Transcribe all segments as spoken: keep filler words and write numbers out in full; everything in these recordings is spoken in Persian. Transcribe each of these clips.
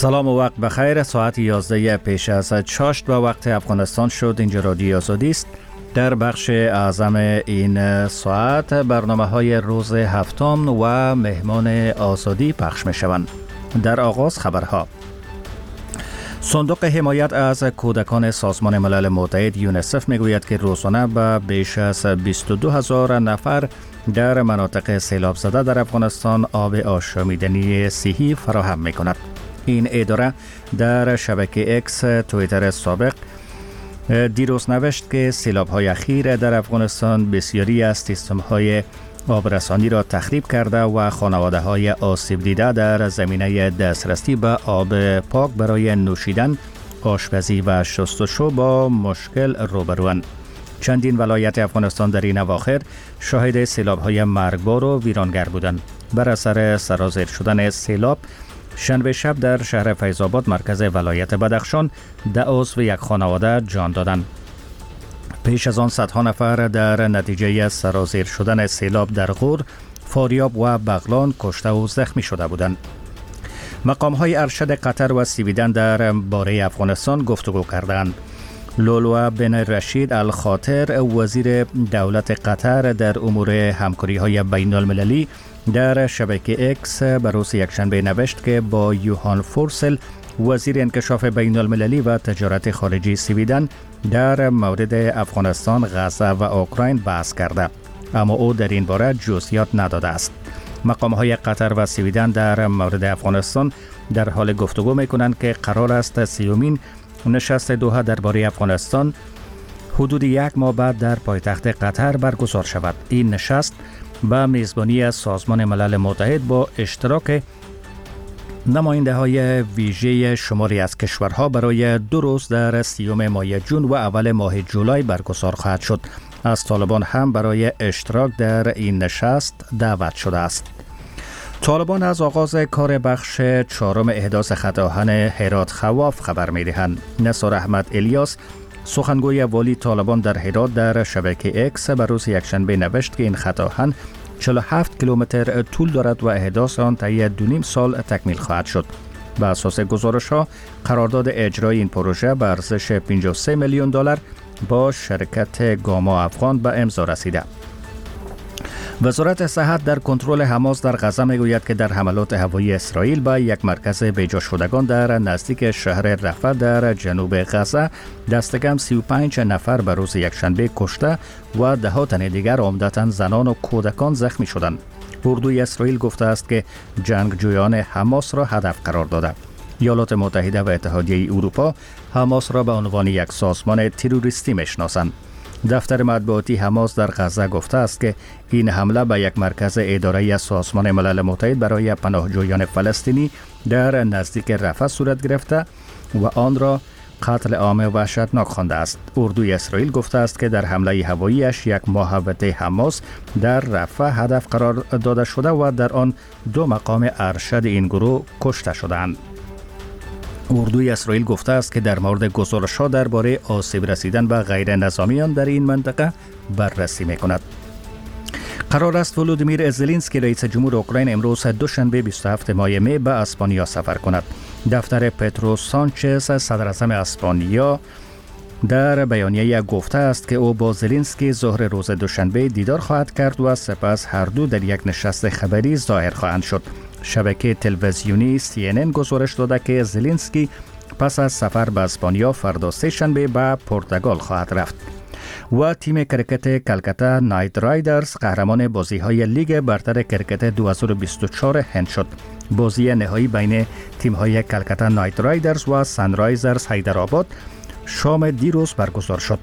سلام و وقت بخیر. ساعت یازده پیش از چاشت و وقت افغانستان شد. اینجا رادیو آزادی است. در بخش اعظم این ساعت برنامه های روز هفتم و مهمان آزادی پخش می شوند. در آغاز خبرها. صندوق حمایت از کودکان سازمان ملل متحد یونیسف می گوید که روزانه به بیش از بیست و دو هزار نفر در مناطق سیلاب زده در افغانستان آب آشامیدنی صحی فراهم می کند. این اداره در شبکه اکس توییتر سابق دیروز نوشت که سیلاب‌های اخیر در افغانستان بسیاری از سیستم‌های آبرسانی را تخریب کرده و خانواده‌های آسیب دیده در زمینه دسترسی به آب پاک برای نوشیدن، آشپزی و شستشو با مشکل روبروند. چندین ولایت افغانستان در این اواخر شاهد سیلاب‌های مرگبار و ویرانگر بودند. بر اثر سرازیر شدن سیلاب شنبه شب در شهر فیض آباد مرکز ولایت بدخشان ده عضو یک خانواده جان دادند. پیش از آن صدها نفر در نتیجه سرازیر شدن سیلاب در غور، فاریاب و بغلان کشته و زخمی شده بودند. مقام‌های ارشد قطر و سویدن در باره افغانستان گفتگو کردند. لولو بن رشید الخاطر وزیر دولت قطر در امور همکاری‌های بین المللی در شبکه اکس به روز یکشنبه نوشت که با یوهان فورسل وزیر انکشاف بین المللی و تجارت خارجی سویدن در مورد افغانستان، غزه و اوکراین بحث کرده، اما او در این باره جزئیات نداده است. مقام‌های قطر و سویدن در مورد افغانستان در حال گفتگو می‌کنند که قرار است سیومین نشست دوحه درباره افغانستان حدود یک ماه بعد در پایتخت قطر برگزار شود. این نشست به میزبانی از سازمان ملل متحد با اشتراک نماینده های ویژه شماری از کشورها برای دو روز در سیوم ماه جون و اول ماه جولای برگزار خواهد شد. از طالبان هم برای اشتراک در این نشست دعوت شده است. طالبان از آغاز کار بخش چهارم احداث خط آهن هرات خواف خبر می‌دهند. نثار احمد الیاس سخنگوی والی طالبان در هرات در شبکه اکس بر روز یکشنبه نوشت که این خط آهن چهل و هفت کیلومتر طول دارد و احداث آن طی دو نیم سال تکمیل خواهد شد. بر اساس گزارش‌ها قرارداد اجرای این پروژه به ارزش پنجاه و سه میلیون دلار با شرکت گاما افغان به امضا رسیده. وزارت صحت در کنترل حماس در غزه میگوید که در حملات هوایی اسرائیل به یک مرکز بیجا شدگان در نزدیک شهر رفح در جنوب غزه دست کم سی و پنج نفر به روز یکشنبه کشته و ده ها تن دیگر عمدتاً زنان و کودکان زخمی شدند. اردوی اسرائیل گفته است که جنگجویان حماس را هدف قرار داده. ایالات متحده و اتحادیه اروپا حماس را به عنوان یک سازمان تروریستی میشناسند. دفتر مطبوعاتی حماس در غزه گفته است که این حمله به یک مرکز اداره از سازمان ملل متحد برای پناهجویان فلسطینی در نزدیک رفح صورت گرفته و آن را قتل عام وحشتناک خوانده است. اردوی اسرائیل گفته است که در حمله هواییش یک محوطه حماس در رفح هدف قرار داده شده و در آن دو مقام ارشد این گروه کشته شدند. اردوی اسرائیل گفته است که در مورد گزارش‌ها درباره آسیب رسیدن به غیر نظامیان در این منطقه بررسی می‌کند. قرار است ولودیمیر زلنسکی رئیس جمهور اوکراین امروز دوشنبه بیست و هفتم ماه می به اسپانیا سفر کند. دفتر پدرو سانچز صدر اعظم اسپانیا در بیانیه گفته است که او با زلنسکی ظهر روز دوشنبه دیدار خواهد کرد و سپس هر دو در یک نشست خبری ظاهر خواهند شد. شبکه تلویزیونی سی ان ان گزارش داده که زلنسکی پس از سفر به اسپانیا فردا سه شنبه به پرتغال خواهد رفت. و تیم کرکت کلکتا نایت رایدرز قهرمان بازی‌های لیگ برتر کرکت دو هزار و بیست و چهار هند شد. بازی نهایی بین تیم‌های کلکتا نایت رایدرز و سانرایزرز حیدرآباد شام دیروز برگزار شد.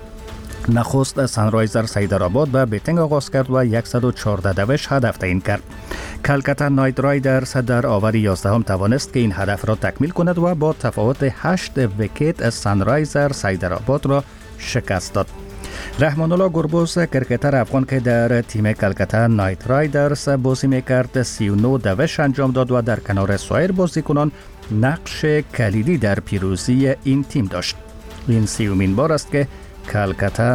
نخست سانرایزرز حیدرآباد به بیتینگ آغاز کرد و صد و چهارده دوش هدف تعیین کرد. کلکتا نایت رایدرز در آور یازدهم توانست که این هدف را تکمیل کند و با تفاوت هشت ویکت سانرایزرز حیدرآباد را شکست داد. رحمان الله گربز کرکتر افغان که در تیم کلکتا نایت رایدرز بازی میکرد سی و نه دوش انجام داد و در کنار سایر بازیکنان نقش کلیدی در پیروزی این تیم داشت. این سیومین بار است که کلکتا